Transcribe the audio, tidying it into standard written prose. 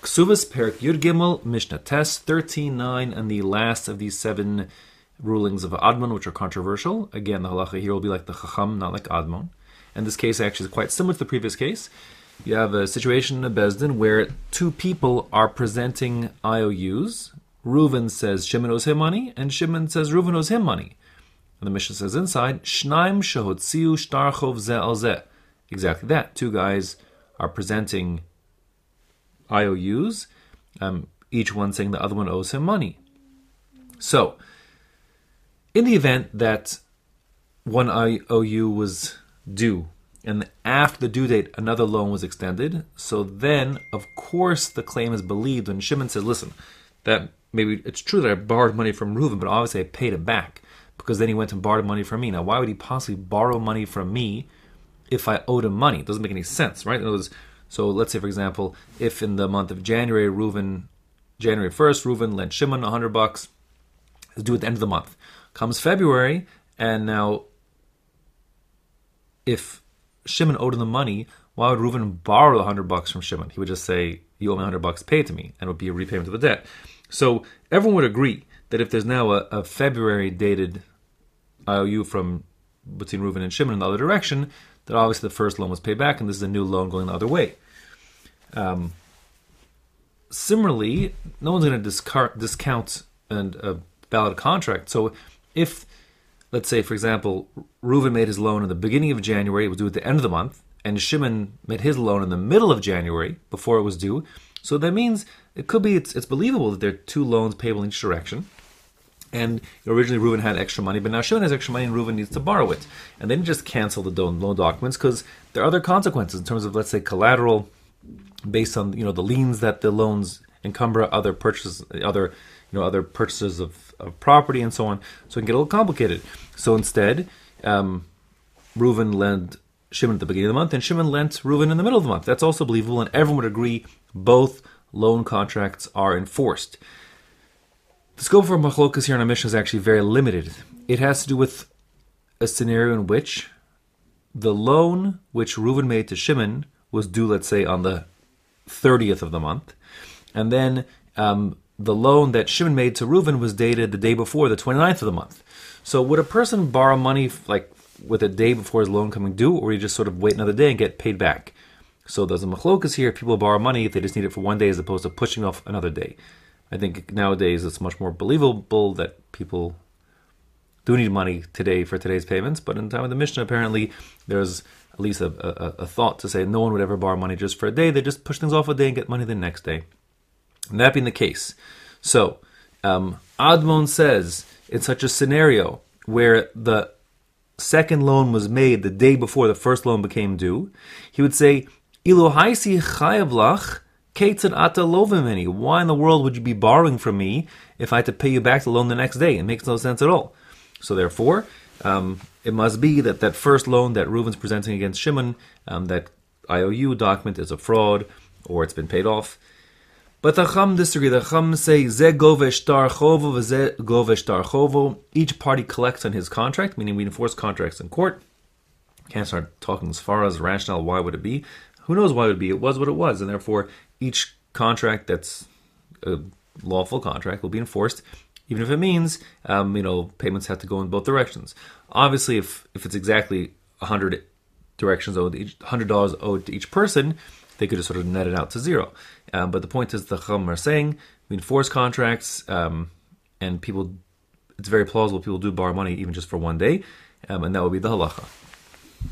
Ksuvas Perik Yud Gimel Mishnah Tes 13:9, and the last of these 7 rulings of Admon, which are controversial. Again, the halacha here will be like the Chacham, not like Admon. And this case actually is quite similar to the previous case. You have a situation in a Bezdin where 2 people are presenting IOUs. Reuven says Shimon owes him money, and Shimon says Reuven owes him money. And the Mishnah says inside, Shnaim shehotziu shtarchov zeh al zeh. Exactly that. 2 guys are presenting IOUs, each one saying the other one owes him money. So, in the event that one IOU was due, and after the due date another loan was extended, so then, of course, the claim is believed when Shimon says, listen, that maybe it's true that I borrowed money from Reuven, but obviously I paid it back, because then he went and borrowed money from me. Now, why would he possibly borrow money from me if I owed him money? It doesn't make any sense, right? So let's say, for example, if in the month of January 1st, Reuven lent Shimon $100, it's due at the end of the month. Comes February, and now if Shimon owed him the money, why would Reuven borrow the $100 from Shimon? He would just say, you owe me $100, pay it to me, and it would be a repayment of the debt. So everyone would agree that if there's now a February dated IOU from between Reuven and Shimon in the other direction, that obviously the first loan was paid back, and this is a new loan going the other way. Similarly, no one's going to discount a valid contract. So if, let's say, for example, Reuven made his loan in the beginning of January, it was due at the end of the month, and Shimon made his loan in the middle of January, before it was due, so that means it could be, it's believable that there are 2 loans payable in each direction. And originally Reuven had extra money, but now Shimon has extra money and Reuven needs to borrow it. And they didn't just cancel the loan documents, because there are other consequences in terms of, let's say, collateral based on the liens that the loans encumber, other purchases of property and so on. So it can get a little complicated. So instead, Reuven lent Shimon at the beginning of the month, and Shimon lent Reuven in the middle of the month. That's also believable, and everyone would agree both loan contracts are enforced. The scope for machlokas here in our Mishnah is actually very limited. It has to do with a scenario in which the loan which Reuven made to Shimon was due, let's say, on the 30th of the month, and then the loan that Shimon made to Reuven was dated the day before, the 29th of the month. So would a person borrow money like with a day before his loan coming due, or you just sort of wait another day and get paid back? So there's a machlokas here. People borrow money if they just need it for one day as opposed to pushing off another day. I think nowadays it's much more believable that people do need money today for today's payments, but in the time of the Mishnah, apparently there's at least a thought to say no one would ever borrow money just for a day. They just push things off a day and get money the next day. And that being the case, so Admon says in such a scenario where the second loan was made the day before the first loan became due, he would say, Ilu haisi chayav lach, why in the world would you be borrowing from me if I had to pay you back the loan the next day? It makes no sense at all. So therefore, it must be that first loan that Reuven's presenting against Shimon, that IOU document is a fraud, or it's been paid off. But the Chacham disagree. The Chacham say, Ze govesh tar chovo, v'ze govesh tar chovo. Each party collects on his contract, meaning we enforce contracts in court. Can't start talking as far as rationale, why would it be? Who knows why it would be? It was what it was, and therefore each contract that's a lawful contract will be enforced, even if it means payments have to go in both directions. Obviously, if it's exactly 100 directions owed, $100 owed to each person, they could just sort of net it out to zero. But the point is, the Chacham are saying we enforce contracts, and people, it's very plausible people do borrow money even just for one day, and that would be the halacha.